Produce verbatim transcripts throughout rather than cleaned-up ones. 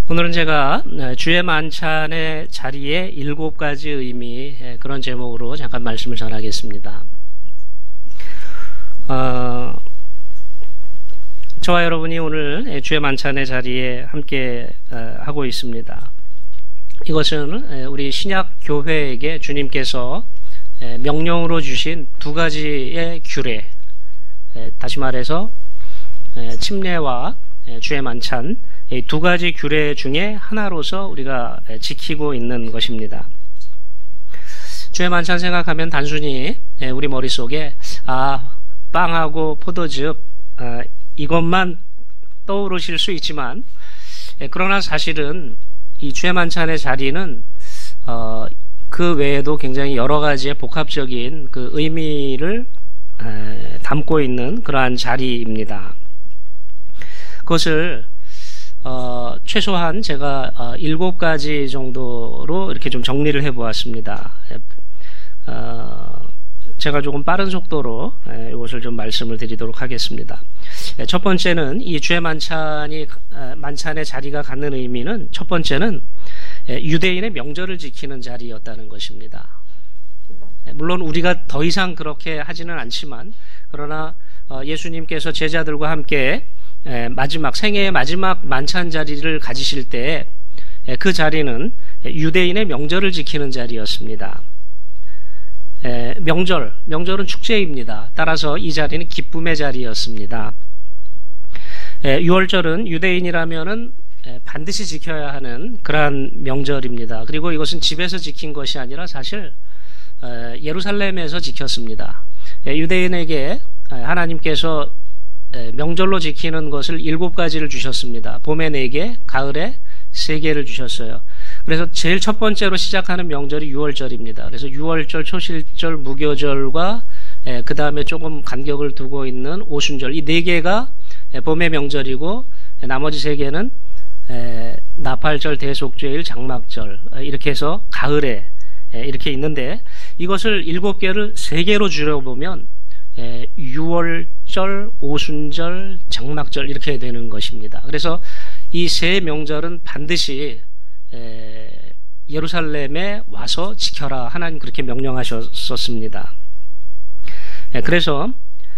오늘은 제가 주의 만찬의 자리에 일곱 가지 의미, 그런 제목으로 잠깐 말씀을 전하겠습니다. 어, 저와 여러분이 오늘 주의 만찬의 자리에 함께 하고 있습니다. 이것은 우리 신약 교회에게 주님께서 명령으로 주신 두 가지의 규례, 다시 말해서 침례와 주의 만찬, 이 두 가지 규례 중에 하나로서 우리가 지키고 있는 것입니다. 주의 만찬 생각하면 단순히 우리 머릿속에 아 빵하고 포도즙 아, 이것만 떠오르실 수 있지만, 그러나 사실은 이 주의 만찬의 자리는 어, 그 외에도 굉장히 여러 가지의 복합적인 그 의미를 에, 담고 있는 그러한 자리입니다. 그것을 어, 최소한 제가 어, 일곱 가지 정도로 이렇게 좀 정리를 해보았습니다. 어, 제가 조금 빠른 속도로 에, 이것을 좀 말씀을 드리도록 하겠습니다. 에, 첫 번째는 이 주의 만찬이 에, 만찬의 자리가 갖는 의미는, 첫 번째는 에, 유대인의 명절을 지키는 자리였다는 것입니다. 에, 물론 우리가 더 이상 그렇게 하지는 않지만, 그러나 어, 예수님께서 제자들과 함께 에, 마지막 생애의 마지막 만찬 자리를 가지실 때 그 자리는 유대인의 명절을 지키는 자리였습니다. 에, 명절, 명절은 축제입니다. 따라서 이 자리는 기쁨의 자리였습니다. 에, 유월절은 유대인이라면은 에, 반드시 지켜야 하는 그러한 명절입니다. 그리고 이것은 집에서 지킨 것이 아니라 사실 에, 예루살렘에서 지켰습니다. 에, 유대인에게 하나님께서 명절로 지키는 것을 일곱 가지를 주셨습니다. 봄에 네 개, 가을에 세 개를 주셨어요. 그래서 제일 첫 번째로 시작하는 명절이 유월절입니다. 그래서 유월절, 초실절, 무교절과 그 다음에 조금 간격을 두고 있는 오순절, 이 네 개가 봄의 명절이고, 나머지 세 개는 나팔절, 대속죄일, 장막절, 이렇게 해서 가을에 이렇게 있는데, 이것을 일곱 개를 세 개로 줄여보면 유월절, 오순절, 장막절 이렇게 되는 것입니다. 그래서 이 세 명절은 반드시 예루살렘에 와서 지켜라, 하나님 그렇게 명령하셨었습니다. 그래서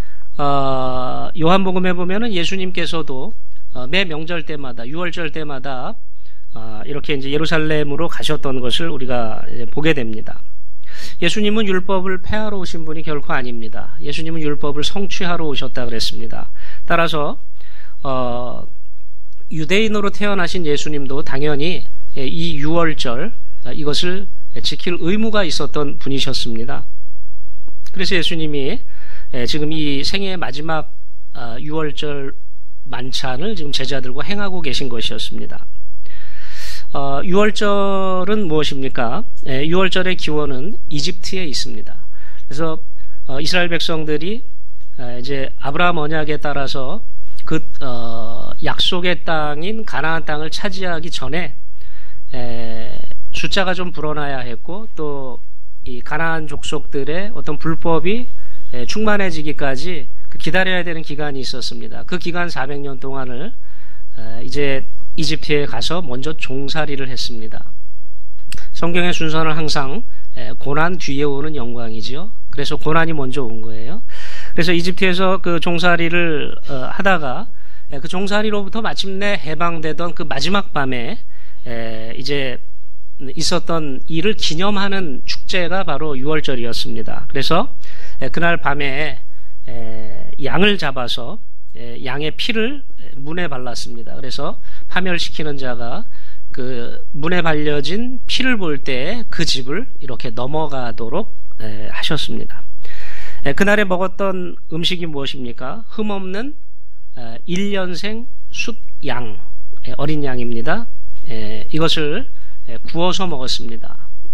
요한복음에 보면은 예수님께서도 매 명절 때마다, 유월절 때마다 이렇게 이제 예루살렘으로 가셨던 것을 우리가 보게 됩니다. 예수님은 율법을 폐하러 오신 분이 결코 아닙니다. 예수님은 율법을 성취하러 오셨다 그랬습니다. 따라서 어, 유대인으로 태어나신 예수님도 당연히 이 유월절, 이것을 지킬 의무가 있었던 분이셨습니다. 그래서 예수님이 지금 이 생애의 마지막 유월절 만찬을 지금 제자들과 행하고 계신 것이었습니다. 어, 유월절은 무엇입니까? 예, 유월절의 기원은 이집트에 있습니다. 그래서 어, 이스라엘 백성들이 에, 이제 아브라함 언약에 따라서 그 어, 약속의 땅인 가나안 땅을 차지하기 전에 에, 숫자가 좀 불어나야 했고, 또 이 가나안 족속들의 어떤 불법이 에, 충만해지기까지 그 기다려야 되는 기간이 있었습니다. 그 기간 사백 년 동안을 에, 이제 이집트에 가서 먼저 종살이를 했습니다. 성경의 순서는 항상 고난 뒤에 오는 영광이지요. 그래서 고난이 먼저 온 거예요. 그래서 이집트에서 그 종살이를 하다가 그 종살이로부터 마침내 해방되던 그 마지막 밤에 이제 있었던 일을 기념하는 축제가 바로 유월절이었습니다. 그래서 그날 밤에 양을 잡아서 양의 피를 문에 발랐습니다. 그래서 파멸시키는 자가 그 문에 발려진 피를 볼 때 그 집을 이렇게 넘어가도록 하셨습니다. 그날에 먹었던 음식이 무엇입니까? 흠없는 일 년생 숫양, 어린 양입니다. 이것을 구워서 먹었습니다.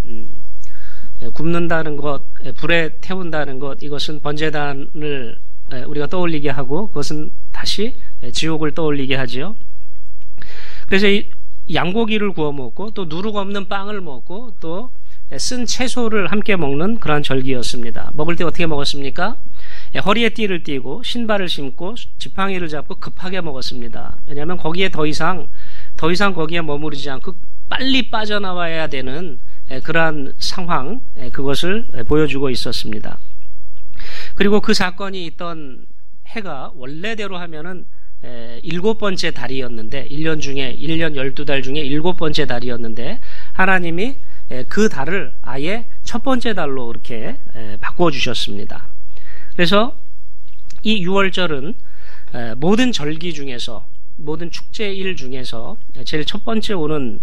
굽는다는 것, 불에 태운다는 것, 이것은 번제단을 우리가 떠올리게 하고, 그것은 다시 지옥을 떠올리게 하지요. 그래서 이 양고기를 구워 먹고, 또 누룩 없는 빵을 먹고, 또 쓴 채소를 함께 먹는 그러한 절기였습니다. 먹을 때 어떻게 먹었습니까? 허리에 띠를 띠고 신발을 신고 지팡이를 잡고 급하게 먹었습니다. 왜냐하면 거기에 더 이상 더 이상 거기에 머무르지 않고 빨리 빠져나와야 되는 그러한 상황, 그것을 보여주고 있었습니다. 그리고 그 사건이 있던 해가 원래대로 하면은 일곱 번째 달이었는데, 일 년 중에, 일 년 열두 달 중에 일곱 번째 달이었는데, 하나님이 그 달을 아예 첫 번째 달로 이렇게 바꿔주셨습니다. 그래서 이 유월절은 모든 절기 중에서, 모든 축제일 중에서 제일 첫 번째 오는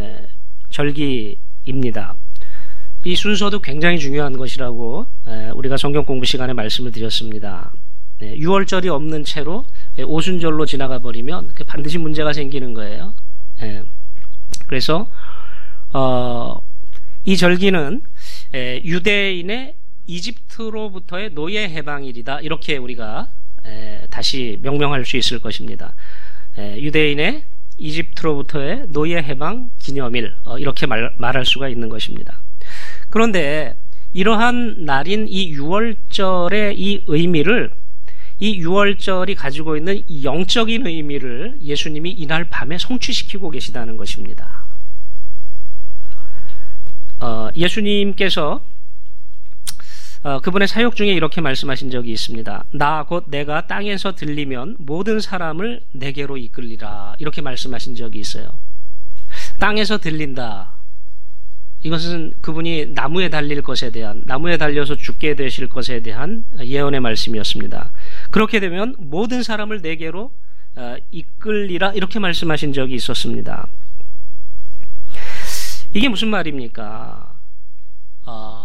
절기입니다. 이 순서도 굉장히 중요한 것이라고 우리가 성경 공부 시간에 말씀을 드렸습니다. 유월절이 없는 채로 오순절로 지나가 버리면 반드시 문제가 생기는 거예요. 그래서 어, 이 절기는 유대인의 이집트로부터의 노예 해방일이다, 이렇게 우리가 다시 명명할 수 있을 것입니다. 유대인의 이집트로부터의 노예 해방 기념일, 이렇게 말, 말할 수가 있는 것입니다. 그런데 이러한 날인 이 유월절의 이 의미를, 이 유월절이 가지고 있는 이 영적인 의미를 예수님이 이날 밤에 성취시키고 계시다는 것입니다. 어, 예수님께서 어, 그분의 사역 중에 이렇게 말씀하신 적이 있습니다. 나 곧 내가 땅에서 들리면 모든 사람을 내게로 이끌리라, 이렇게 말씀하신 적이 있어요. 땅에서 들린다, 이것은 그분이 나무에 달릴 것에 대한, 나무에 달려서 죽게 되실 것에 대한 예언의 말씀이었습니다. 그렇게 되면 모든 사람을 내게로 이끌리라, 이렇게 말씀하신 적이 있었습니다. 이게 무슨 말입니까? 어,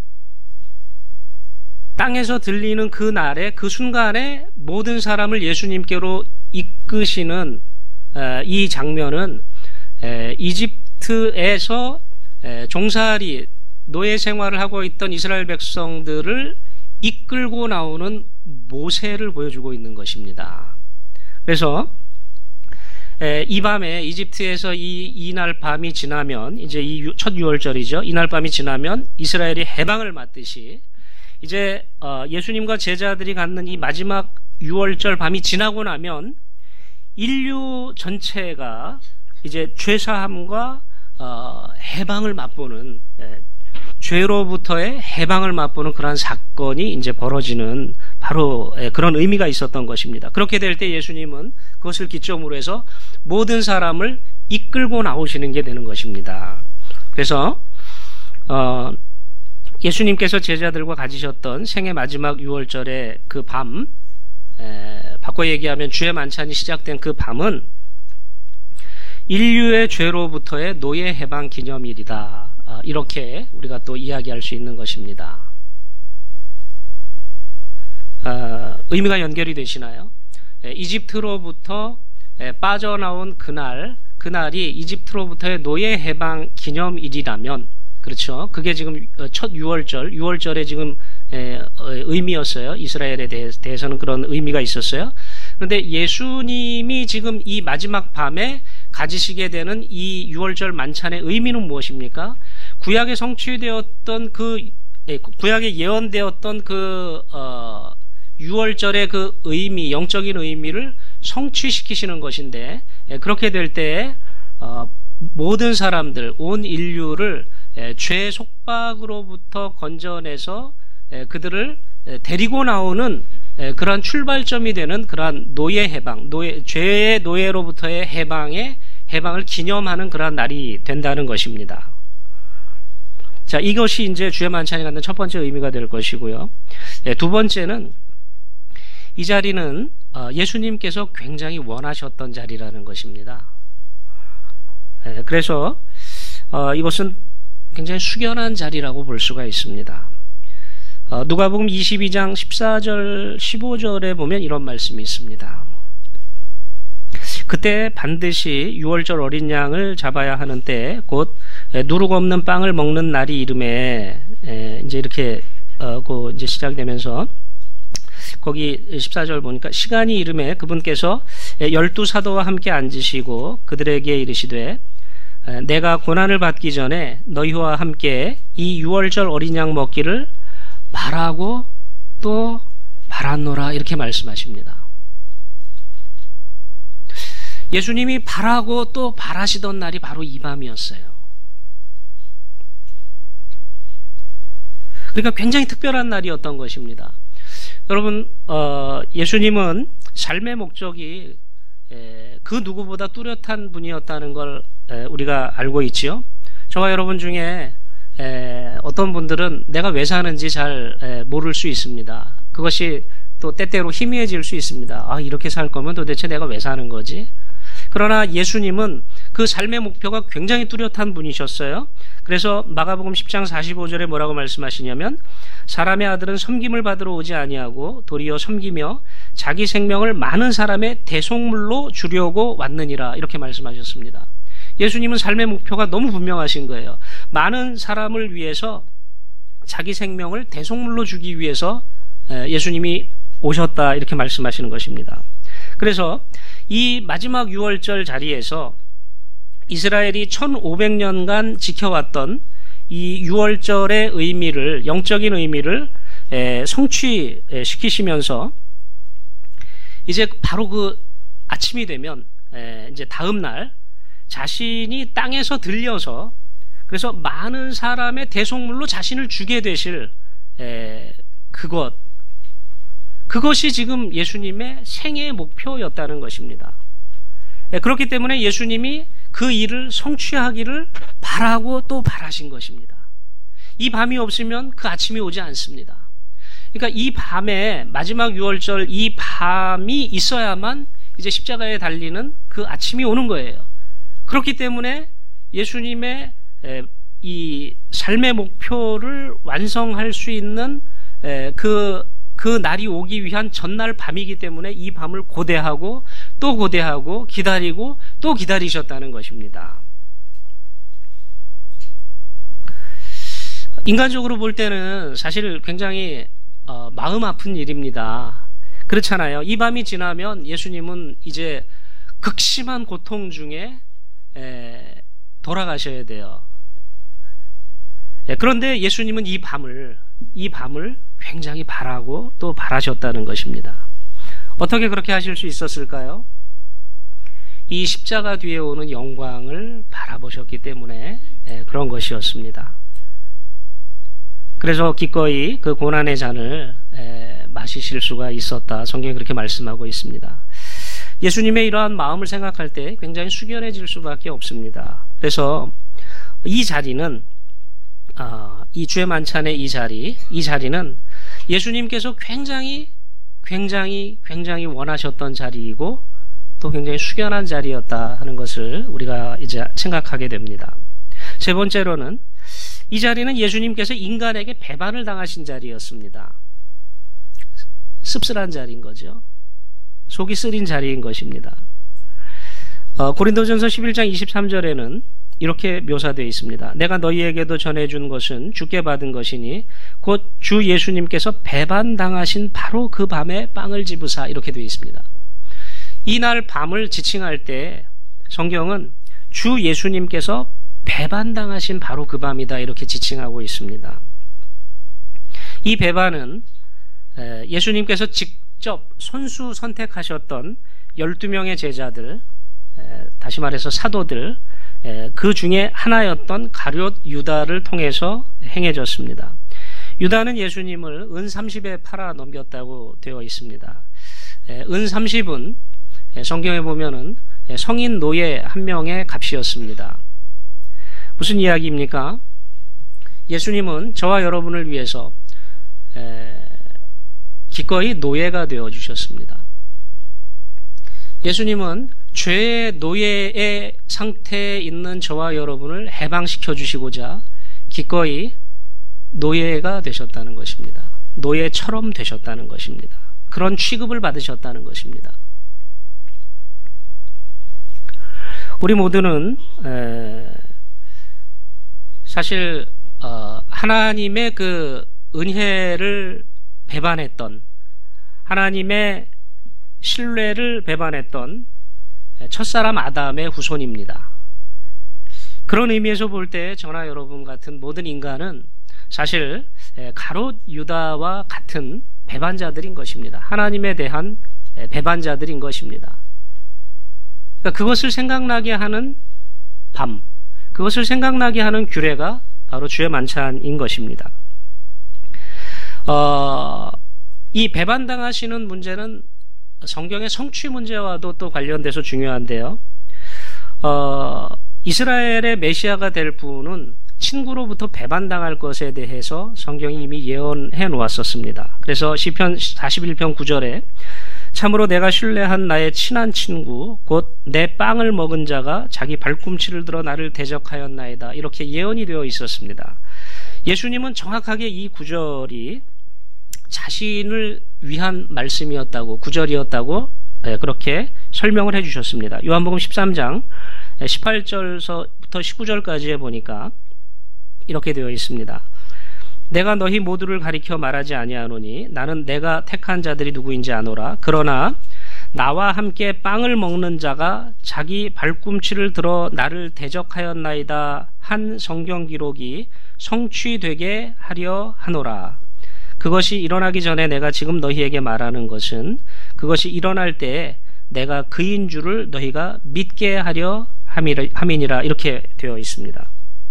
땅에서 들리는 그 날에, 그 순간에 모든 사람을 예수님께로 이끄시는 이 장면은 이집트에서 종살이, 노예 생활을 하고 있던 이스라엘 백성들을 이끌고 나오는 모세를 보여주고 있는 것입니다. 그래서 이 밤에 이집트에서 이, 이날 밤이 지나면, 이제 이 첫 유월절이죠. 이날 밤이 지나면 이스라엘이 해방을 맞듯이 이제 예수님과 제자들이 갖는 이 마지막 유월절 밤이 지나고 나면 인류 전체가 이제 죄사함과 어, 해방을 맛보는, 예, 죄로부터의 해방을 맛보는 그러한 사건이 이제 벌어지는 바로 예, 그런 의미가 있었던 것입니다. 그렇게 될 때 예수님은 그것을 기점으로 해서 모든 사람을 이끌고 나오시는 게 되는 것입니다. 그래서 어, 예수님께서 제자들과 가지셨던 생애 마지막 유월절의 그 밤, 에, 바꿔 얘기하면 주의 만찬이 시작된 그 밤은 인류의 죄로부터의 노예 해방 기념일이다, 이렇게 우리가 또 이야기할 수 있는 것입니다. 어, 의미가 연결이 되시나요? 이집트로부터 빠져나온 그날, 그날이 이집트로부터의 노예 해방 기념일이라면, 그렇죠, 그게 지금 첫 유월절, 유월절의 지금 의미였어요. 이스라엘에 대해서는 그런 의미가 있었어요. 그런데 예수님이 지금 이 마지막 밤에 가지시게 되는 이 유월절 만찬의 의미는 무엇입니까? 구약에 성취되었던 그, 구약에 예언되었던 그 어, 유월절의 그 의미, 영적인 의미를 성취시키시는 것인데, 그렇게 될 때 어, 모든 사람들, 온 인류를 죄 속박으로부터 건져내서 그들을 데리고 나오는 그러한 출발점이 되는 그러한 노예 해방, 노예, 죄의 노예로부터의 해방의 해방을 기념하는 그러한 날이 된다는 것입니다. 자, 이것이 이제 주의 만찬이 갖는 첫 번째 의미가 될 것이고요. 두 번째는 이 자리는 예수님께서 굉장히 원하셨던 자리라는 것입니다. 그래서 이것은 굉장히 숙연한 자리라고 볼 수가 있습니다. 어, 누가복음 이십이 장 십사 절 십오 절에 보면 이런 말씀이 있습니다. 그때 반드시 유월절 어린 양을 잡아야 하는 때 곧 누룩 없는 빵을 먹는 날이 이름에, 에, 이제 이렇게 어, 그 이제 시작되면서 거기 십사 절 보니까 시간이 이름에 그분께서 열두 사도와 함께 앉으시고 그들에게 이르시되 내가 고난을 받기 전에 너희와 함께 이 유월절 어린 양 먹기를 말하고 또 말았노라, 이렇게 말씀하십니다. 예수님이 바라고 또 바라시던 날이 바로 이 밤이었어요. 그러니까 굉장히 특별한 날이었던 것입니다. 여러분, 어, 예수님은 삶의 목적이 에, 그 누구보다 뚜렷한 분이었다는 걸 에, 우리가 알고 있지요. 저와 여러분 중에 에, 어떤 분들은 내가 왜 사는지 잘 에, 모를 수 있습니다. 그것이 또 때때로 희미해질 수 있습니다. 아, 이렇게 살 거면 도대체 내가 왜 사는 거지? 그러나 예수님은 그 삶의 목표가 굉장히 뚜렷한 분이셨어요. 그래서 마가복음 십 장 사십오 절에 뭐라고 말씀하시냐면 사람의 아들은 섬김을 받으러 오지 아니하고 도리어 섬기며 자기 생명을 많은 사람의 대속물로 주려고 왔느니라, 이렇게 말씀하셨습니다. 예수님은 삶의 목표가 너무 분명하신 거예요. 많은 사람을 위해서 자기 생명을 대속물로 주기 위해서 예수님이 오셨다, 이렇게 말씀하시는 것입니다. 그래서 이 마지막 유월절 자리에서 이스라엘이 천오백 년간 지켜왔던 이 유월절의 의미를, 영적인 의미를 성취시키시면서 이제 바로 그 아침이 되면 이제 다음 날 자신이 땅에서 들려서 그래서 많은 사람의 대속물로 자신을 주게 되실 그것, 그것이 지금 예수님의 생애의 목표였다는 것입니다. 그렇기 때문에 예수님이 그 일을 성취하기를 바라고 또 바라신 것입니다. 이 밤이 없으면 그 아침이 오지 않습니다. 그러니까 이 밤에 마지막 유월절 이 밤이 있어야만 이제 십자가에 달리는 그 아침이 오는 거예요. 그렇기 때문에 예수님의 이 삶의 목표를 완성할 수 있는 그 그 날이 오기 위한 전날 밤이기 때문에 이 밤을 고대하고 또 고대하고 기다리고 또 기다리셨다는 것입니다. 인간적으로 볼 때는 사실 굉장히 어, 마음 아픈 일입니다. 그렇잖아요. 이 밤이 지나면 예수님은 이제 극심한 고통 중에 에, 돌아가셔야 돼요. 예, 그런데 예수님은 이 밤을 이 밤을 굉장히 바라고 또 바라셨다는 것입니다. 어떻게 그렇게 하실 수 있었을까요? 이 십자가 뒤에 오는 영광을 바라보셨기 때문에 예, 그런 것이었습니다. 그래서 기꺼이 그 고난의 잔을 에, 마시실 수가 있었다. 성경이 그렇게 말씀하고 있습니다. 예수님의 이러한 마음을 생각할 때 굉장히 숙연해질 수밖에 없습니다. 그래서 이 자리는 어, 이 주의 만찬의 이 자리, 이 자리는 예수님께서 굉장히 굉장히 굉장히 원하셨던 자리이고 또 굉장히 숙연한 자리였다 하는 것을 우리가 이제 생각하게 됩니다. 세 번째로는 이 자리는 예수님께서 인간에게 배반을 당하신 자리였습니다. 씁쓸한 자리인 거죠. 속이 쓰린 자리인 것입니다. 어, 고린도전서 십일 장 이십삼 절에는 이렇게 묘사되어 있습니다. 내가 너희에게도 전해준 것은 주께 받은 것이니 곧 주 예수님께서 배반당하신 바로 그 밤에 빵을 집으사, 이렇게 되어 있습니다. 이날 밤을 지칭할 때 성경은 주 예수님께서 배반당하신 바로 그 밤이다, 이렇게 지칭하고 있습니다. 이 배반은 예수님께서 직접 손수 선택하셨던 열두 명의 제자들, 다시 말해서 사도들, 그 중에 하나였던 가룟 유다를 통해서 행해졌습니다. 유다는 예수님을 은 삼십에 팔아 넘겼다고 되어 있습니다. 은 삼십은 성경에 보면은 성인 노예 한 명의 값이었습니다. 무슨 이야기입니까? 예수님은 저와 여러분을 위해서 기꺼이 노예가 되어 주셨습니다. 예수님은 죄의 노예의 상태에 있는 저와 여러분을 해방시켜 주시고자 기꺼이 노예가 되셨다는 것입니다. 노예처럼 되셨다는 것입니다. 그런 취급을 받으셨다는 것입니다. 우리 모두는 에, 사실 어, 하나님의 그 은혜를 배반했던, 하나님의 신뢰를 배반했던 첫사람 아담의 후손입니다. 그런 의미에서 볼 때 저나 여러분 같은 모든 인간은 사실 가롯 유다와 같은 배반자들인 것입니다. 하나님에 대한 배반자들인 것입니다. 그러니까 그것을 생각나게 하는 밤, 그것을 생각나게 하는 규례가 바로 주의 만찬인 것입니다. 어, 이 배반당하시는 문제는 성경의 성취 문제와도 또 관련돼서 중요한데요. 어, 이스라엘의 메시아가 될 분은 친구로부터 배반당할 것에 대해서 성경이 이미 예언해 놓았었습니다. 그래서 시편 사십일 편 구 절에 참으로 내가 신뢰한 나의 친한 친구 곧 내 빵을 먹은 자가 자기 발꿈치를 들어 나를 대적하였나이다, 이렇게 예언이 되어 있었습니다. 예수님은 정확하게 이 구절이 자신을 위한 말씀이었다고, 구절이었다고 그렇게 설명을 해주셨습니다. 요한복음 십삼 장 십팔 절부터 십구 절까지에 보니까 이렇게 되어 있습니다. 내가 너희 모두를 가리켜 말하지 아니하노니 나는 내가 택한 자들이 누구인지 아노라. 그러나 나와 함께 빵을 먹는 자가 자기 발꿈치를 들어 나를 대적하였나이다 한 성경 기록이 성취되게 하려 하노라. 그것이 일어나기 전에 내가 지금 너희에게 말하는 것은 그것이 일어날 때 내가 그인 줄을 너희가 믿게 하려 함이니라, 이렇게 되어 있습니다.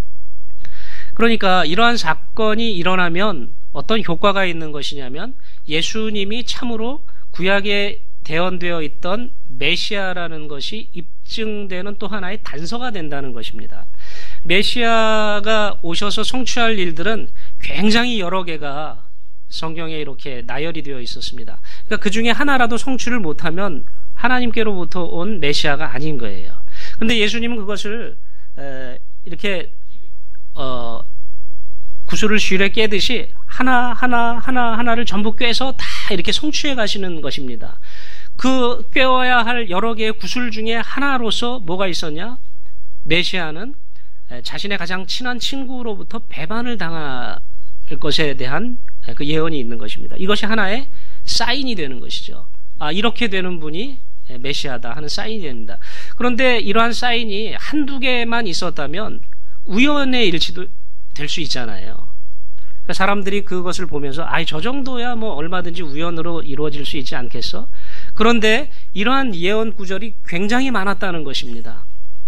그러니까 이러한 사건이 일어나면 어떤 효과가 있는 것이냐면 예수님이 참으로 구약에 대언되어 있던 메시아라는 것이 입증되는 또 하나의 단서가 된다는 것입니다. 메시아가 오셔서 성취할 일들은 굉장히 여러 개가 성경에 이렇게 나열이 되어 있었습니다. 그러니까 그 중에 하나라도 성취를 못하면 하나님께로부터 온 메시아가 아닌 거예요. 그런데 예수님은 그것을 에, 이렇게 어, 구슬을 쥐에 깨듯이 하나 하나 하나 하나를 전부 꿰서 다 이렇게 성취해 가시는 것입니다. 그 꿰어야 할 여러 개의 구슬 중에 하나로서 뭐가 있었냐? 메시아는 자신의 가장 친한 친구로부터 배반을 당할 것에 대한 그 예언이 있는 것입니다. 이것이 하나의 사인이 되는 것이죠. 아, 이렇게 되는 분이 메시아다 하는 사인이 됩니다. 그런데 이러한 사인이 한두 개만 있었다면 우연의 일치도 될 수 있잖아요. 그러니까 사람들이 그것을 보면서 아이 저 정도야 뭐 얼마든지 우연으로 이루어질 수 있지 않겠어? 그런데 이러한 예언 구절이 굉장히 많았다는 것입니다.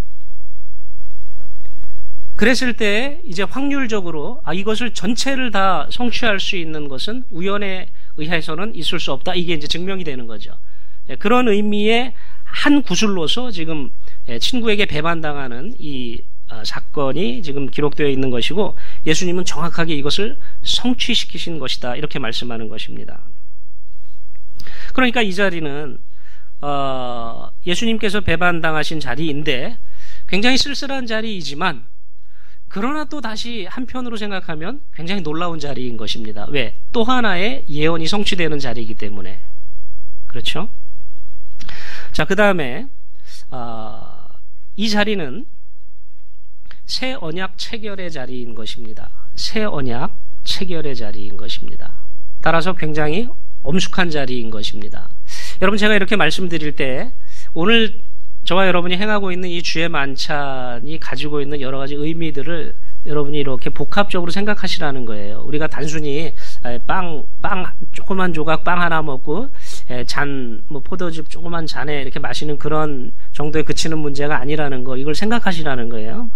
그랬을 때 이제 확률적으로 아 이것을 전체를 다 성취할 수 있는 것은 우연에 의해서는 있을 수 없다, 이게 이제 증명이 되는 거죠. 그런 의미의 한 구슬로서 지금 친구에게 배반당하는 이 사건이 지금 기록되어 있는 것이고 예수님은 정확하게 이것을 성취시키신 것이다, 이렇게 말씀하는 것입니다. 그러니까 이 자리는 어, 예수님께서 배반당하신 자리인데 굉장히 쓸쓸한 자리이지만 그러나 또 다시 한편으로 생각하면 굉장히 놀라운 자리인 것입니다. 왜? 또 하나의 예언이 성취되는 자리이기 때문에. 그렇죠? 자, 그 다음에 어, 이 자리는 새 언약 체결의 자리인 것입니다. 새 언약 체결의 자리인 것입니다. 따라서 굉장히 엄숙한 자리인 것입니다. 여러분, 제가 이렇게 말씀드릴 때 오늘 저와 여러분이 행하고 있는 이 주의 만찬이 가지고 있는 여러 가지 의미들을 여러분이 이렇게 복합적으로 생각하시라는 거예요. 우리가 단순히 빵, 빵, 조그만 조각 빵 하나 먹고 잔, 뭐 포도즙 조그만 잔에 이렇게 마시는 그런 정도에 그치는 문제가 아니라는 거, 이걸 생각하시라는 거예요.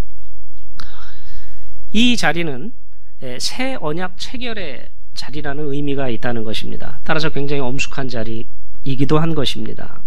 이 자리는 새 언약 체결의 자리라는 의미가 있다는 것입니다. 따라서 굉장히 엄숙한 자리이기도 한 것입니다.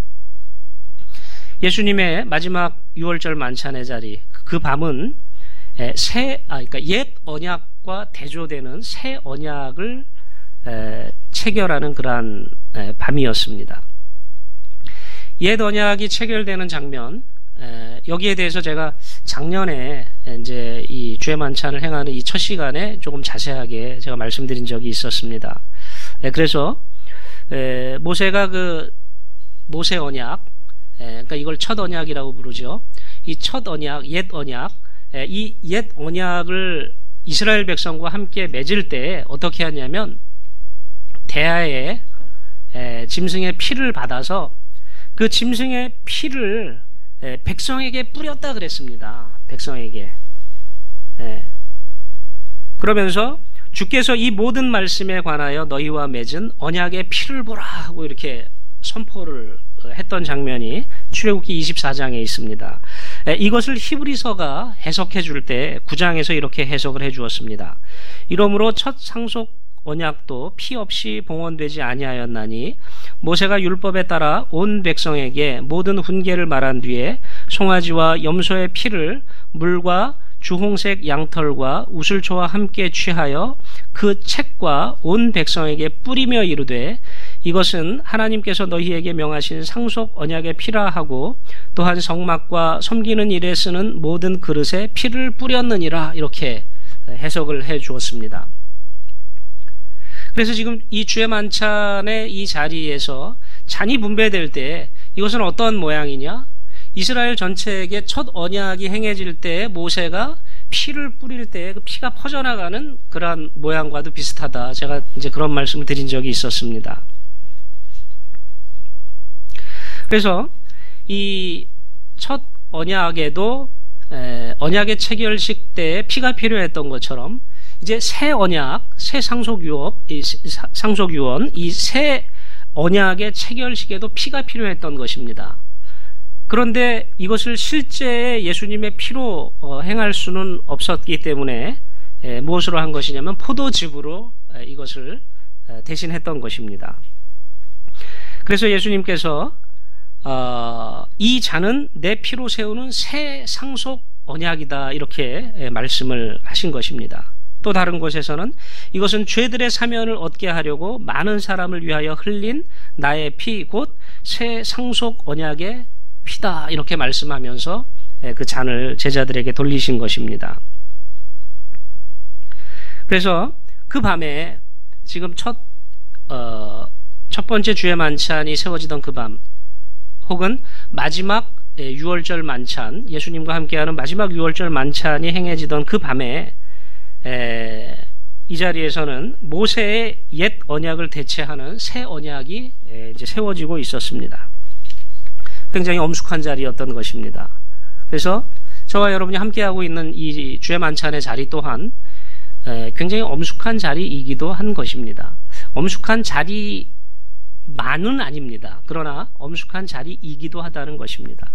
예수님의 마지막 유월절 만찬의 자리, 그 밤은 새, 아, 그러니까 옛 언약과 대조되는 새 언약을 에, 체결하는 그러한 에, 밤이었습니다. 옛 언약이 체결되는 장면, 에, 여기에 대해서 제가 작년에 이제 이 주의 만찬을 행하는 이 첫 시간에 조금 자세하게 제가 말씀드린 적이 있었습니다. 에, 그래서 에, 모세가 그 모세 언약, 에, 그러니까 이걸 첫 언약이라고 부르죠. 이 첫 언약, 옛 언약, 에, 이 옛 언약을 이스라엘 백성과 함께 맺을 때 어떻게 하냐면 대야에 에, 짐승의 피를 받아서 그 짐승의 피를 에, 백성에게 뿌렸다 그랬습니다. 백성에게. 에. 그러면서 주께서 이 모든 말씀에 관하여 너희와 맺은 언약의 피를 보라 하고 이렇게 선포를 했던 장면이 출애굽기 이십사 장에 있습니다. 이것을 히브리서가 해석해 줄 때 구 장에서 이렇게 해석을 해 주었습니다. 이러므로 첫 상속 언약도 피 없이 봉헌되지 아니하였나니 모세가 율법에 따라 온 백성에게 모든 훈계를 말한 뒤에 송아지와 염소의 피를 물과 주홍색 양털과 우슬초와 함께 취하여 그 책과 온 백성에게 뿌리며 이르되 이것은 하나님께서 너희에게 명하신 상속 언약의 피라 하고 또한 성막과 섬기는 일에 쓰는 모든 그릇에 피를 뿌렸느니라 이렇게 해석을 해 주었습니다. 그래서 지금 이 주의 만찬의 이 자리에서 잔이 분배될 때 이것은 어떤 모양이냐? 이스라엘 전체에게 첫 언약이 행해질 때 모세가 피를 뿌릴 때 그 피가 퍼져나가는 그러한 모양과도 비슷하다. 제가 이제 그런 말씀을 드린 적이 있었습니다. 그래서 이 첫 언약에도 에, 언약의 체결식 때 피가 필요했던 것처럼 이제 새 언약, 새 상속 유업, 이 상속 유언, 이 새 언약의 체결식에도 피가 필요했던 것입니다. 그런데 이것을 실제 예수님의 피로 행할 수는 없었기 때문에 무엇으로 한 것이냐면 포도즙으로 이것을 대신했던 것입니다. 그래서 예수님께서 이 잔은 내 피로 세우는 새 상속 언약이다 이렇게 말씀을 하신 것입니다. 또 다른 곳에서는 이것은 죄들의 사면을 얻게 하려고 많은 사람을 위하여 흘린 나의 피 곧 새 상속 언약의 피다 이렇게 말씀하면서 그 잔을 제자들에게 돌리신 것입니다. 그래서 그 밤에 지금 첫, 어, 첫 번째 주의 만찬이 세워지던 그 밤 혹은 마지막 유월절 만찬, 예수님과 함께하는 마지막 유월절 만찬이 행해지던 그 밤에 에, 이 자리에서는 모세의 옛 언약을 대체하는 새 언약이 에, 이제 세워지고 있었습니다. 굉장히 엄숙한 자리였던 것입니다. 그래서 저와 여러분이 함께하고 있는 이 주의 만찬의 자리 또한 에, 굉장히 엄숙한 자리이기도 한 것입니다. 엄숙한 자리만은 아닙니다. 그러나 엄숙한 자리이기도 하다는 것입니다.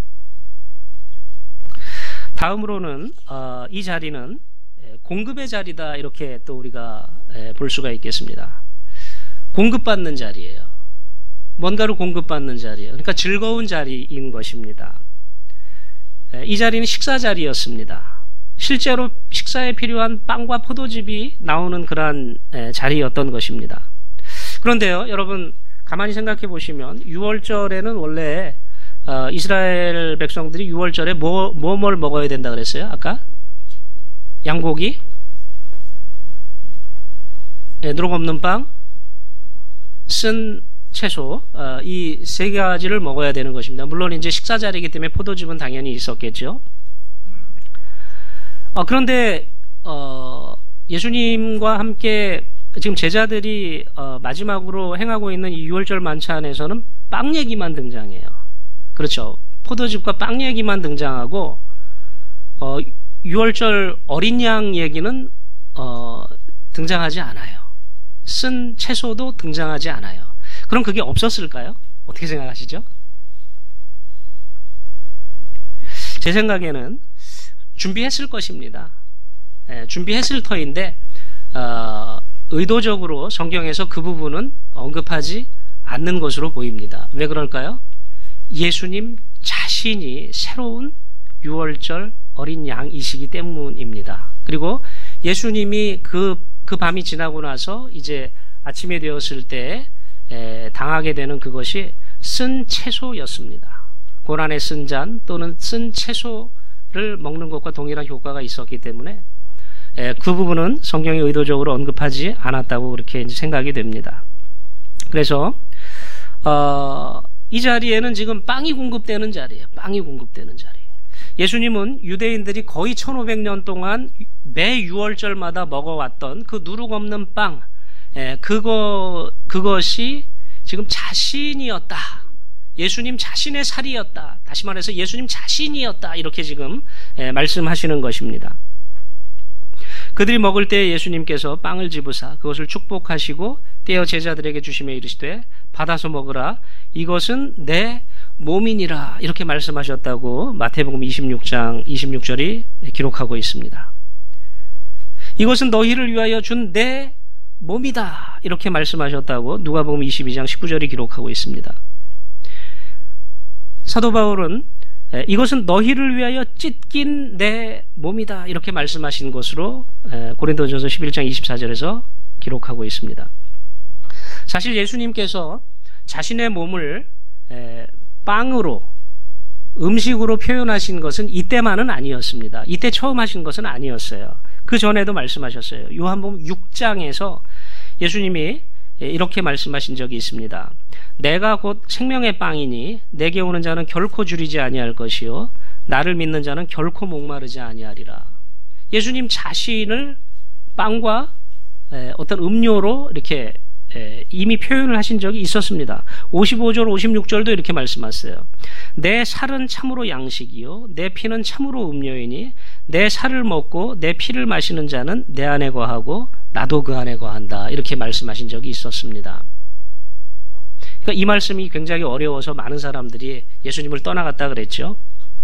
다음으로는 어, 이 자리는 공급의 자리다 이렇게 또 우리가 볼 수가 있겠습니다. 공급받는 자리예요. 뭔가를 공급받는 자리예요. 그러니까 즐거운 자리인 것입니다. 이 자리는 식사 자리였습니다. 실제로 식사에 필요한 빵과 포도즙이 나오는 그러한 자리였던 것입니다. 그런데요, 여러분 가만히 생각해 보시면 유월절에는 원래 이스라엘 백성들이 유월절에 뭐, 뭐 뭘 먹어야 된다 그랬어요? 아까? 양고기, 예, 누룩 없는 빵, 쓴 채소, 어, 이 세 가지를 먹어야 되는 것입니다. 물론 이제 식사 자리이기 때문에 포도즙은 당연히 있었겠죠. 어, 그런데 어, 예수님과 함께 지금 제자들이 어, 마지막으로 행하고 있는 이 유월절 만찬에서는 빵 얘기만 등장해요. 그렇죠. 포도즙과 빵 얘기만 등장하고 어, 유월절 어린 양 얘기는 어, 등장하지 않아요. 쓴 채소도 등장하지 않아요. 그럼 그게 없었을까요? 어떻게 생각하시죠? 제 생각에는 준비했을 것입니다. 예, 준비했을 터인데 어, 의도적으로 성경에서 그 부분은 언급하지 않는 것으로 보입니다. 왜 그럴까요? 예수님 자신이 새로운 유월절 어린 양이시기 때문입니다. 그리고 예수님이 그, 그 밤이 지나고 나서 이제 아침이 되었을 때 에, 당하게 되는 그것이 쓴 채소였습니다. 고난의 쓴 잔 또는 쓴 채소를 먹는 것과 동일한 효과가 있었기 때문에 에, 그 부분은 성경이 의도적으로 언급하지 않았다고 그렇게 이제 생각이 됩니다. 그래서 어, 이 자리에는 지금 빵이 공급되는 자리예요. 빵이 공급되는 자리. 예수님은 유대인들이 거의 천오백 년 동안 매 유월절마다 먹어왔던 그 누룩 없는 빵, 에, 그거, 그것이 지금 자신이었다. 예수님 자신의 살이었다. 다시 말해서 예수님 자신이었다. 이렇게 지금 에, 말씀하시는 것입니다. 그들이 먹을 때 예수님께서 빵을 집으사 그것을 축복하시고 떼어 제자들에게 주시며 이르시되 받아서 먹으라. 이것은 내 몸이니라 이렇게 말씀하셨다고 마태복음 이십육 장 이십육 절이 기록하고 있습니다. 이것은 너희를 위하여 준 내 몸이다 이렇게 말씀하셨다고 누가복음 이십이 장 십구 절이 기록하고 있습니다. 사도 바울은 이것은 너희를 위하여 찢긴 내 몸이다 이렇게 말씀하신 것으로 고린도전서 십일 장 이십사 절에서 기록하고 있습니다. 사실 예수님께서 자신의 몸을 빵으로 음식으로 표현하신 것은 이때만은 아니었습니다. 이때 처음 하신 것은 아니었어요. 그 전에도 말씀하셨어요. 요한복음 육 장에서 예수님이 이렇게 말씀하신 적이 있습니다. 내가 곧 생명의 빵이니 내게 오는 자는 결코 줄이지 아니할 것이요 나를 믿는 자는 결코 목마르지 아니하리라. 예수님 자신을 빵과 어떤 음료로 이렇게 이미 표현을 하신 적이 있었습니다. 오십오 절 오십육 절도 이렇게 말씀하셨어요. 내 살은 참으로 양식이요 내 피는 참으로 음료이니 내 살을 먹고 내 피를 마시는 자는 내 안에 거하고 나도 그 안에 거한다 이렇게 말씀하신 적이 있었습니다. 그러니까 이 말씀이 굉장히 어려워서 많은 사람들이 예수님을 떠나갔다 그랬죠.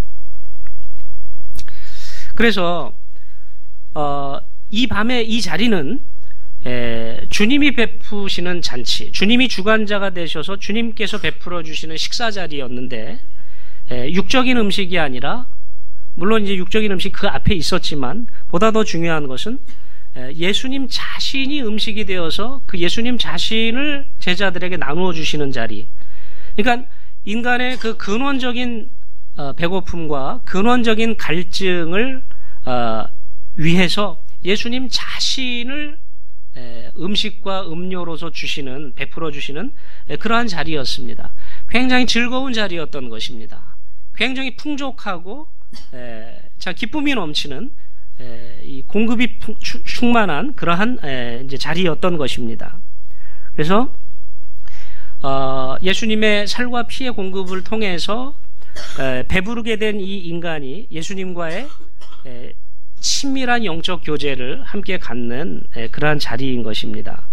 그래서 어, 이 밤에 이 자리는 에, 주님이 베푸시는 잔치, 주님이 주관자가 되셔서 주님께서 베풀어 주시는 식사 자리였는데 에, 육적인 음식이 아니라 물론 이제 육적인 음식 그 앞에 있었지만 보다 더 중요한 것은 에, 예수님 자신이 음식이 되어서 그 예수님 자신을 제자들에게 나누어 주시는 자리. 그러니까 인간의 그 근원적인 어, 배고픔과 근원적인 갈증을 어, 위해서 예수님 자신을 에, 음식과 음료로서 주시는 베풀어 주시는 에, 그러한 자리였습니다. 굉장히 즐거운 자리였던 것입니다. 굉장히 풍족하고 에, 자 기쁨이 넘치는 에, 이 공급이 풍, 충만한 그러한 에, 이제 자리였던 것입니다. 그래서 어, 예수님의 살과 피의 공급을 통해서 에, 배부르게 된 이 인간이 예수님과의 에, 친밀한 영적 교제를 함께 갖는 그러한 자리인 것입니다.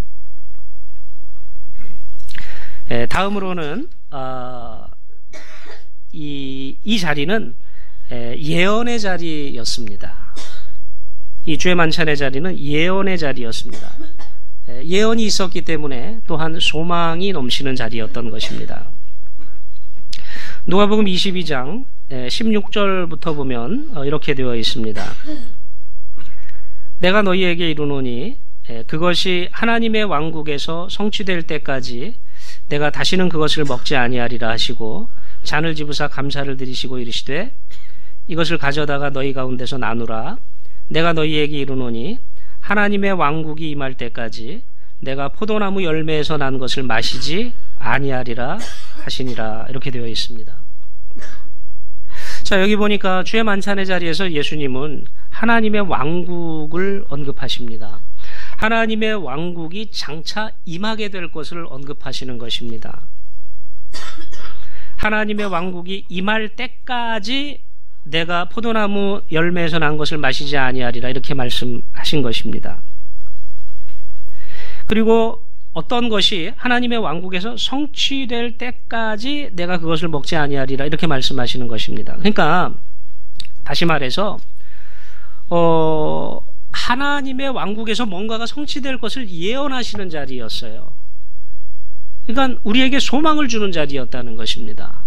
다음으로는 이, 이 자리는 예언의 자리였습니다. 이 주의 만찬의 자리는 예언의 자리였습니다. 예언이 있었기 때문에 또한 소망이 넘치는 자리였던 것입니다. 누가복음 이십이 장 십육 절부터 보면 이렇게 되어 있습니다. 내가 너희에게 이르노니 그것이 하나님의 왕국에서 성취될 때까지 내가 다시는 그것을 먹지 아니하리라 하시고 잔을 집으사 감사를 드리시고 이르시되 이것을 가져다가 너희 가운데서 나누라. 내가 너희에게 이르노니 하나님의 왕국이 임할 때까지 내가 포도나무 열매에서 난 것을 마시지 아니하리라 하시니라. 이렇게 되어 있습니다. 자, 여기 보니까 주의 만찬의 자리에서 예수님은 하나님의 왕국을 언급하십니다. 하나님의 왕국이 장차 임하게 될 것을 언급하시는 것입니다. 하나님의 왕국이 임할 때까지 내가 포도나무 열매에서 난 것을 마시지 아니하리라 이렇게 말씀하신 것입니다. 그리고 어떤 것이 하나님의 왕국에서 성취될 때까지 내가 그것을 먹지 아니하리라 이렇게 말씀하시는 것입니다. 그러니까 다시 말해서 어, 하나님의 왕국에서 뭔가가 성취될 것을 예언하시는 자리였어요. 그러니까 우리에게 소망을 주는 자리였다는 것입니다.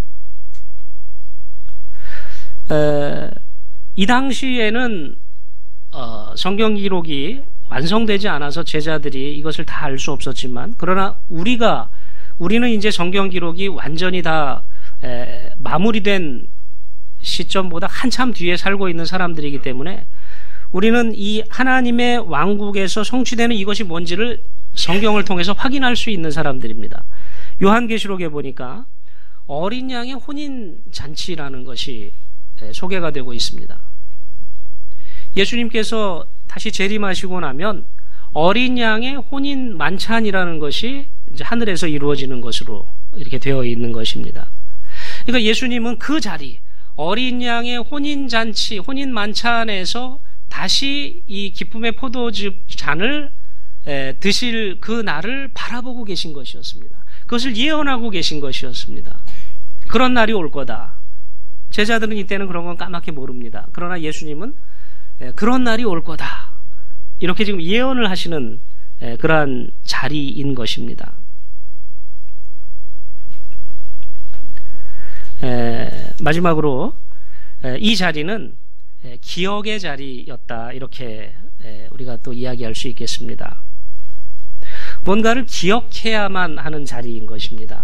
에, 이 당시에는 어, 성경 기록이 완성되지 않아서 제자들이 이것을 다 알 수 없었지만 그러나 우리가 우리는 이제 성경 기록이 완전히 다 에, 마무리된 시점보다 한참 뒤에 살고 있는 사람들이기 때문에 우리는 이 하나님의 왕국에서 성취되는 이것이 뭔지를 성경을 통해서 확인할 수 있는 사람들입니다. 요한계시록에 보니까 어린 양의 혼인 잔치라는 것이 소개가 되고 있습니다. 예수님께서 다시 재림하시고 나면 어린 양의 혼인 만찬이라는 것이 이제 하늘에서 이루어지는 것으로 이렇게 되어 있는 것입니다. 그러니까 예수님은 그 자리, 어린 양의 혼인 잔치, 혼인 만찬에서 다시 이 기쁨의 포도즙 잔을 드실 그 날을 바라보고 계신 것이었습니다. 그것을 예언하고 계신 것이었습니다. 그런 날이 올 거다. 제자들은 이때는 그런 건 까맣게 모릅니다. 그러나 예수님은 그런 날이 올 거다. 이렇게 지금 예언을 하시는 그러한 자리인 것입니다. 마지막으로 이 자리는 기억의 자리였다. 이렇게 우리가 또 이야기할 수 있겠습니다. 뭔가를 기억해야만 하는 자리인 것입니다.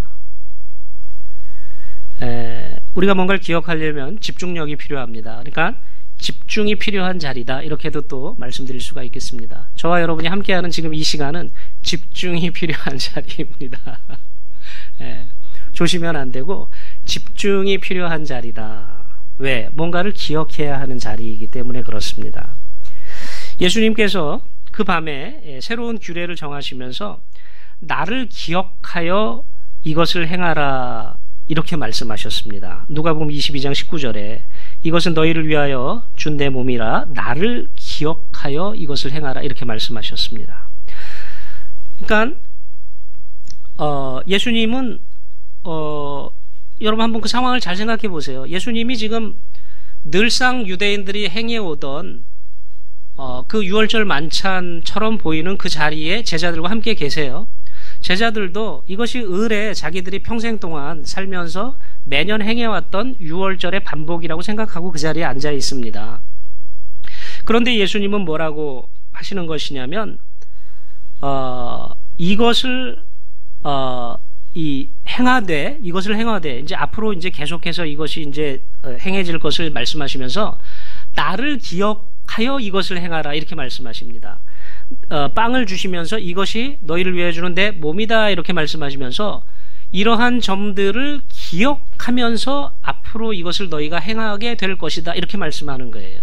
우리가 뭔가를 기억하려면 집중력이 필요합니다. 그러니까 집중이 필요한 자리다. 이렇게도 또 말씀드릴 수가 있겠습니다. 저와 여러분이 함께하는 지금 이 시간은 집중이 필요한 자리입니다. 예, 조시면 안 되고 집중이 필요한 자리다. 왜? 뭔가를 기억해야 하는 자리이기 때문에 그렇습니다. 예수님께서 그 밤에 새로운 규례를 정하시면서 나를 기억하여 이것을 행하라 이렇게 말씀하셨습니다. 누가복음 이십이 장 십구 절에 이것은 너희를 위하여 준 내 몸이라 나를 기억하여 이것을 행하라 이렇게 말씀하셨습니다. 그러니까 어, 예수님은 어, 여러분 한번 그 상황을 잘 생각해 보세요. 예수님이 지금 늘상 유대인들이 행해오던 어, 그 유월절 만찬처럼 보이는 그 자리에 제자들과 함께 계세요. 제자들도 이것이 을에 자기들이 평생 동안 살면서 매년 행해왔던 유월절의 반복이라고 생각하고 그 자리에 앉아 있습니다. 그런데 예수님은 뭐라고 하시는 것이냐면 어, 이것을 어, 이 행하되 이것을 행하되 이제 앞으로 이제 계속해서 이것이 이제 행해질 것을 말씀하시면서 나를 기억하여 이것을 행하라 이렇게 말씀하십니다. 어, 빵을 주시면서 이것이 너희를 위해 주는 내 몸이다 이렇게 말씀하시면서 이러한 점들을 기억하면서 앞으로 이것을 너희가 행하게 될 것이다 이렇게 말씀하는 거예요.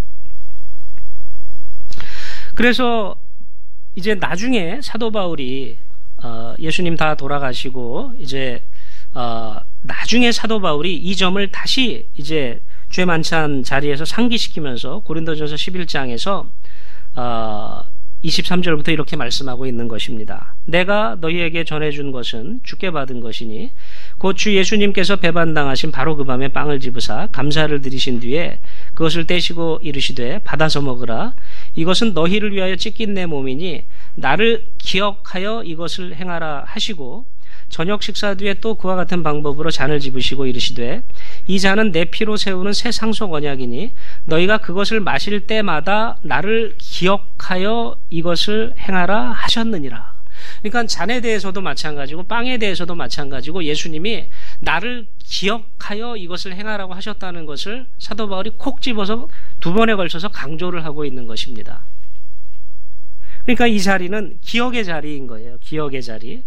그래서 이제 나중에 사도 바울이 어, 예수님 다 돌아가시고 이제 어, 나중에 사도 바울이 이 점을 다시 이제 죄 만찬 자리에서 상기시키면서 고린도전서 십일 장에서 어, 이십삼 절부터 이렇게 말씀하고 있는 것입니다. 내가 너희에게 전해준 것은 주께 받은 것이니 곧 주 예수님께서 배반당하신 바로 그 밤에 빵을 집으사 감사를 드리신 뒤에 그것을 떼시고 이르시되 받아서 먹으라. 이것은 너희를 위하여 찢긴 내 몸이니 나를 기억하여 이것을 행하라 하시고 저녁 식사 뒤에 또 그와 같은 방법으로 잔을 집으시고 이르시되 이 잔은 내 피로 세우는 새 상속 언약이니 너희가 그것을 마실 때마다 나를 기억하여 이것을 행하라 하셨느니라. 그러니까 잔에 대해서도 마찬가지고 빵에 대해서도 마찬가지고 예수님이 나를 기억하여 이것을 행하라고 하셨다는 것을 사도 바울이 콕 집어서 두 번에 걸쳐서 강조를 하고 있는 것입니다. 그러니까 이 자리는 기억의 자리인 거예요. 기억의 자리.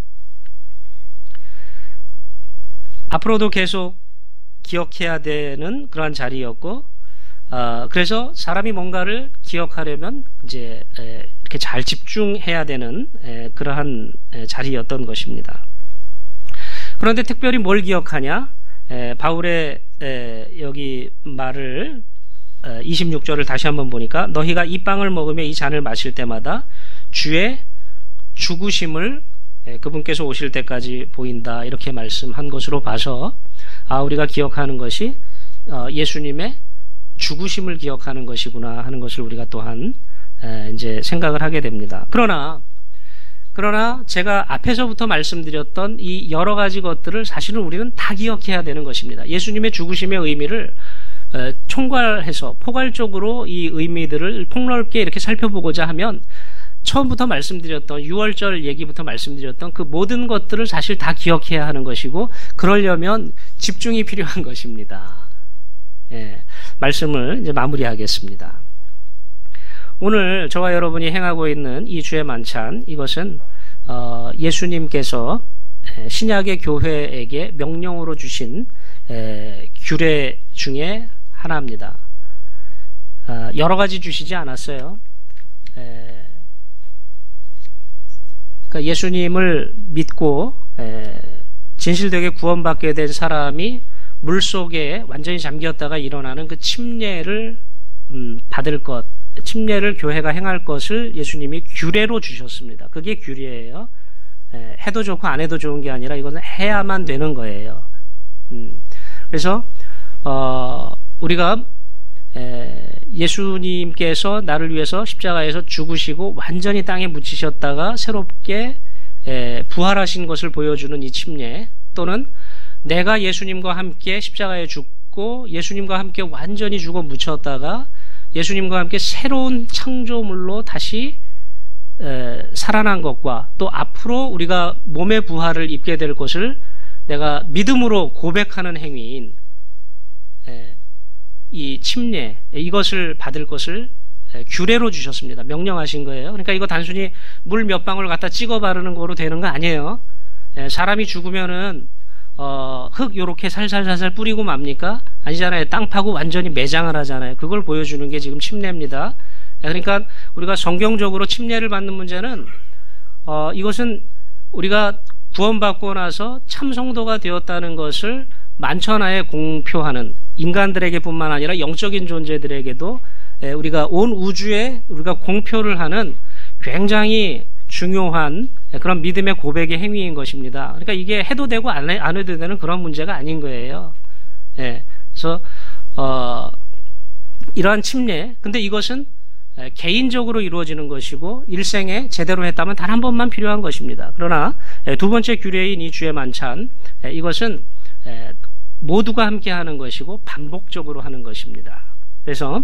앞으로도 계속 기억해야 되는 그러한 자리였고, 어, 그래서 사람이 뭔가를 기억하려면 이제 에, 이렇게 잘 집중해야 되는 에, 그러한 에, 자리였던 것입니다. 그런데 특별히 뭘 기억하냐? 에, 바울의 에, 여기 말을 에, 이십육 절을 다시 한번 보니까 너희가 이 빵을 먹으며 이 잔을 마실 때마다 주의 죽으심을 그분께서 오실 때까지 보인다 이렇게 말씀한 것으로 봐서 아 우리가 기억하는 것이 예수님의 죽으심을 기억하는 것이구나 하는 것을 우리가 또한 이제 생각을 하게 됩니다. 그러나 그러나 제가 앞에서부터 말씀드렸던 이 여러 가지 것들을 사실은 우리는 다 기억해야 되는 것입니다. 예수님의 죽으심의 의미를 총괄해서 포괄적으로 이 의미들을 폭넓게 이렇게 살펴보고자 하면 처음부터 말씀드렸던 유월절 얘기부터 말씀드렸던 그 모든 것들을 사실 다 기억해야 하는 것이고 그러려면 집중이 필요한 것입니다. 예, 말씀을 이제 마무리하겠습니다. 오늘 저와 여러분이 행하고 있는 이 주의 만찬 이것은 어, 예수님께서 신약의 교회에게 명령으로 주신 에, 규례 중에 하나입니다. 어, 여러 가지 주시지 않았어요. 에, 그러니까 예수님을 믿고 에, 진실되게 구원받게 된 사람이 물속에 완전히 잠겼다가 일어나는 그 침례를 음, 받을 것, 침례를 교회가 행할 것을 예수님이 규례로 주셨습니다. 그게 규례예요. 에, 해도 좋고 안 해도 좋은 게 아니라 이것은 해야만 되는 거예요. 음, 그래서 어, 우리가 에, 예수님께서 나를 위해서 십자가에서 죽으시고 완전히 땅에 묻히셨다가 새롭게 에, 부활하신 것을 보여주는 이 침례, 또는 내가 예수님과 함께 십자가에 죽고 예수님과 함께 완전히 죽어 묻혔다가 예수님과 함께 새로운 창조물로 다시 에, 살아난 것과 또 앞으로 우리가 몸의 부활을 입게 될 것을 내가 믿음으로 고백하는 행위인 에, 이 침례, 이것을 받을 것을 규례로 주셨습니다. 명령하신 거예요. 그러니까 이거 단순히 물 몇 방울 갖다 찍어 바르는 거로 되는 거 아니에요. 사람이 죽으면은 어, 흙 요렇게 살살살살 뿌리고 맙니까? 아니잖아요. 땅 파고 완전히 매장을 하잖아요. 그걸 보여주는 게 지금 침례입니다. 그러니까 우리가 성경적으로 침례를 받는 문제는 어, 이것은 우리가 구원받고 나서 참 성도가 되었다는 것을 만천하에 공표하는, 인간들에게뿐만 아니라 영적인 존재들에게도 우리가 온 우주에 우리가 공표를 하는 굉장히 중요한 그런 믿음의 고백의 행위인 것입니다. 그러니까 이게 해도 되고 안 해도 되는 그런 문제가 아닌 거예요. 예. 그래서 어, 이러한 침례, 근데 이것은 개인적으로 이루어지는 것이고 일생에 제대로 했다면 단 한 번만 필요한 것입니다. 그러나 두 번째 규례인 이 주의 만찬, 이것은 모두가 함께 하는 것이고 반복적으로 하는 것입니다. 그래서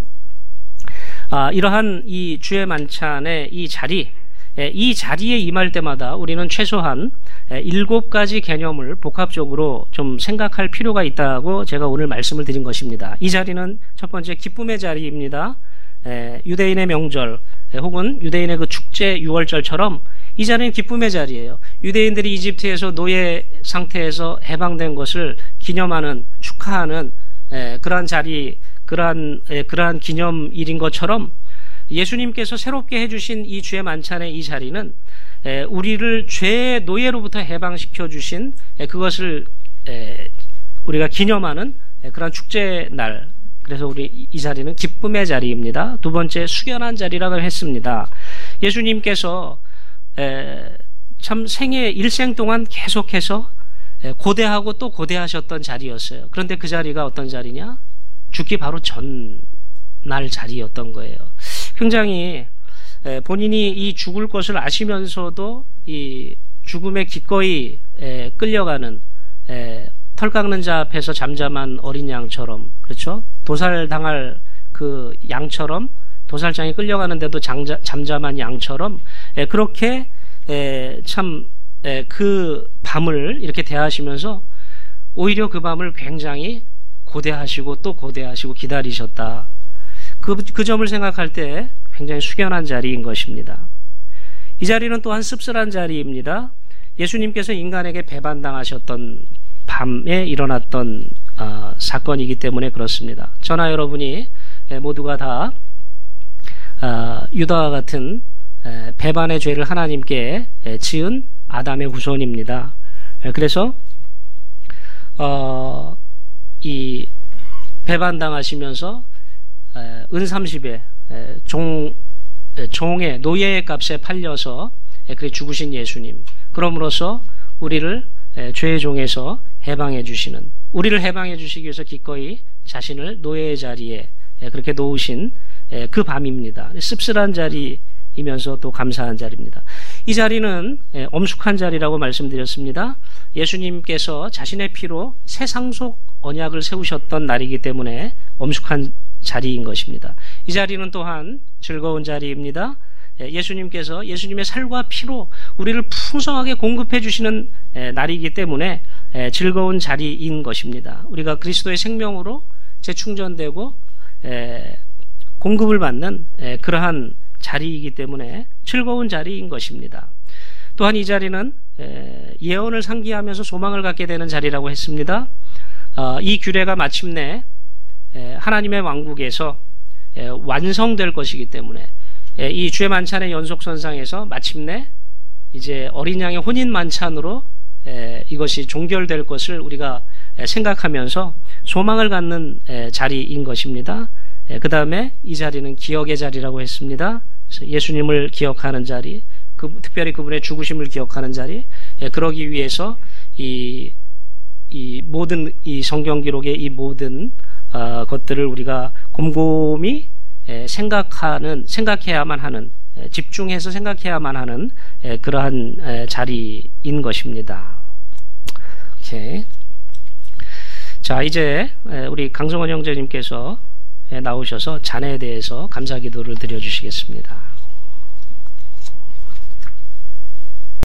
아, 이러한 이 주의 만찬의 이 자리, 이 자리에 임할 때마다 우리는 최소한 일곱 가지 개념을 복합적으로 좀 생각할 필요가 있다고 제가 오늘 말씀을 드린 것입니다. 이 자리는 첫 번째 기쁨의 자리입니다. 유대인의 명절 혹은 유대인의 그 축제 유월절처럼 이 자리는 기쁨의 자리예요. 유대인들이 이집트에서 노예 상태에서 해방된 것을 기념하는, 축하하는 그러한 자리, 그러한 그러한 기념일인 것처럼 예수님께서 새롭게 해주신 이 주의 만찬의 이 자리는 우리를 죄의 노예로부터 해방시켜 주신 그것을 우리가 기념하는 그러한 축제 날. 그래서 우리 이 자리는 기쁨의 자리입니다. 두 번째, 숙연한 자리라고 했습니다. 예수님께서 참 생애 일생 동안 계속해서 고대하고 또 고대하셨던 자리였어요. 그런데 그 자리가 어떤 자리냐? 죽기 바로 전날 자리였던 거예요. 굉장히 본인이 이 죽을 것을 아시면서도 이 죽음에 기꺼이 끌려가는, 털 깎는 자 앞에서 잠잠한 어린 양처럼, 그렇죠? 도살당할 그 양처럼, 도살장에 끌려가는데도 장자, 잠잠한 양처럼 그렇게 참 그 밤을 이렇게 대하시면서 오히려 그 밤을 굉장히 고대하시고 또 고대하시고 기다리셨다. 그, 그 점을 생각할 때 굉장히 숙연한 자리인 것입니다. 이 자리는 또한 씁쓸한 자리입니다. 예수님께서 인간에게 배반당하셨던 밤에 일어났던 어, 사건이기 때문에 그렇습니다. 저나 여러분이 모두가 다 어, 유다와 같은 에, 배반의 죄를 하나님께 에, 지은 아담의 후손입니다. 에, 그래서 어, 이 배반당하시면서 에, 은삼십 에 에, 종, 에, 종의 노예의 값에 팔려서 에, 그래 죽으신 예수님, 그럼으로써 우리를 에, 죄의 종에서 해방해 주시는, 우리를 해방해 주시기 위해서 기꺼이 자신을 노예의 자리에 에, 그렇게 놓으신 에, 그 밤입니다. 씁쓸한 자리이면서 또 감사한 자리입니다. 이 자리는 에, 엄숙한 자리라고 말씀드렸습니다. 예수님께서 자신의 피로 새 상속 언약을 세우셨던 날이기 때문에 엄숙한 자리인 것입니다. 이 자리는 또한 즐거운 자리입니다. 예수님께서 예수님의 살과 피로 우리를 풍성하게 공급해 주시는 날이기 때문에 즐거운 자리인 것입니다. 우리가 그리스도의 생명으로 재충전되고 공급을 받는 그러한 자리이기 때문에 즐거운 자리인 것입니다. 또한 이 자리는 예언을 상기하면서 소망을 갖게 되는 자리라고 했습니다. 이 규례가 마침내 하나님의 왕국에서 완성될 것이기 때문에 이 주의 만찬의 연속선상에서 마침내 이제 어린 양의 혼인 만찬으로 이것이 종결될 것을 우리가 생각하면서 소망을 갖는 자리인 것입니다. 그 다음에 이 자리는 기억의 자리라고 했습니다. 그래서 예수님을 기억하는 자리, 그, 특별히 그분의 죽으심을 기억하는 자리, 그러기 위해서 이, 이 모든 이 성경 기록의 이 모든 어, 것들을 우리가 곰곰이 에, 생각하는 생각해야만 하는 에, 집중해서 생각해야만 하는 에, 그러한 에, 자리인 것입니다. 오케이. 자, 이제 에, 우리 강성원 형제님께서 에, 나오셔서 잔해에 대해서 감사 기도를 드려주시겠습니다.